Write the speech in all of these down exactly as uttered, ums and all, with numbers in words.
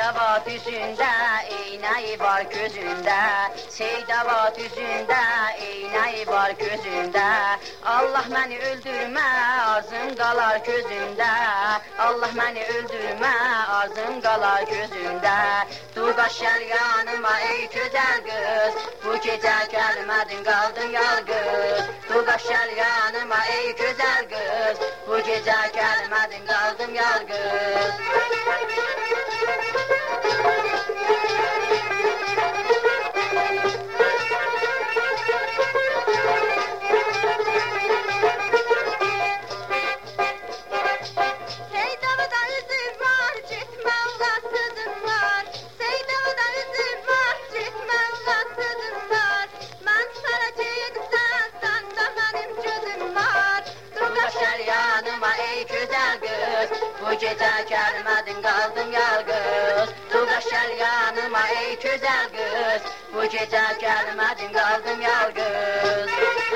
Seydavat üzündə, eynəyi var gözündə. Seydavat üzündə, eynəyi var gözündə. Allah məni öldürmə, arzum qalar gözündə. Allah məni öldürmə, arzum qalar gözündə. Tuğaş gəl yanıma ey gözəl qız, bu gecə gəlmədin qaldın yalqız. Tuğaş gəl yanıma ey gözəl qız, bu gecə gəlmədin qaldım yalqız. Bu gecə gəlmədin qaldın yalqız. Tuğaş gəl yanıma ey gözəl qız, bu gecə gəlmədin qaldın yalqız.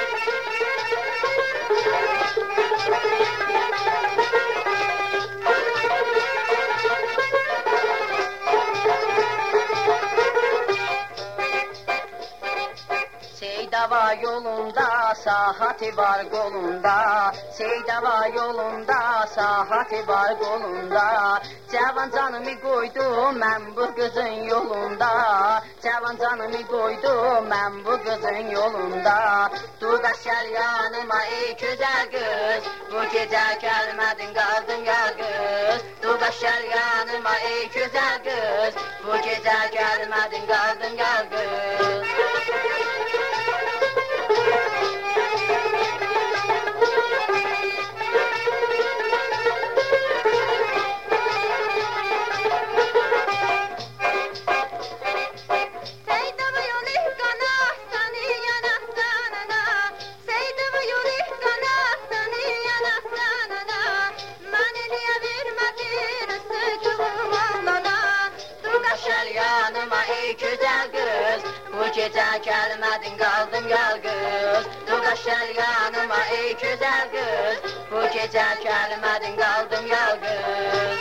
Seydava yolunda, sahati var qolunda. Seydava yolunda, sahati var qolunda. Cavan canımı qoydum mən bu qızın yolunda. Cavan canımı qoydum mən bu qızın yolunda. Tuğaş gəl yanıma ey gözəl qız, bu gecə gəlmədin qaldın yalqız. Tuğaş gəl yanıma ey gözəl qız, bu gecə gəlmədin qaldın yalqız. Bu gecə gəlmədin qaldım yalqız. Tuğaş gəl yanıma ey gözəl qız, bu gecə gəlmədin qaldım yalqız.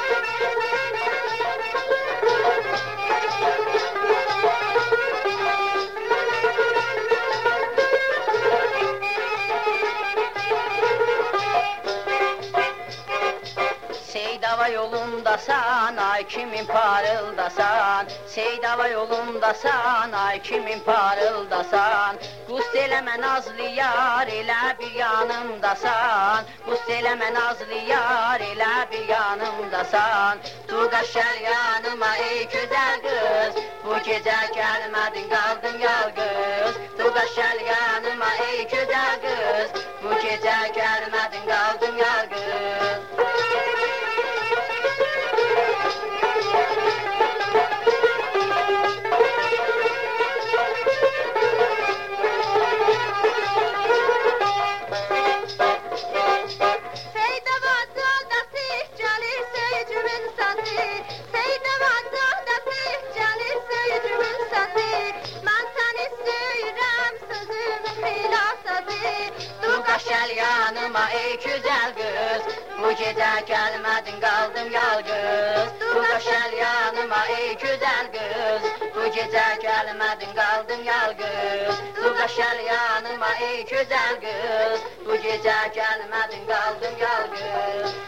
Seydava yolundasan, ay kimin parıldasan. Seydava yolundasan, ay kimin parıldasan. Qust eləmə nazlı yar, elə bir yanımdasan. Qust eləmə nazlı yar, elə bir yanımdasan. Tuğaş gəl yanıma ey gözəl qız, bu gecə gəlmədin qaldın yalqız. Tuğaş gəl yanıma ey gözəl qız, bu gecə gəlmədin qaldın yalqız. Gəl yanıma ey gözəl qız, bu gecə gəlmədin qaldım yalqız. Tuğaş gəl yanıma ey gözəl qız, bu gecə gəlmədin qaldım yalqız. Tuğaş gəl yanıma ey gözəl qız, bu gecə gəlmədin qaldım yalqız.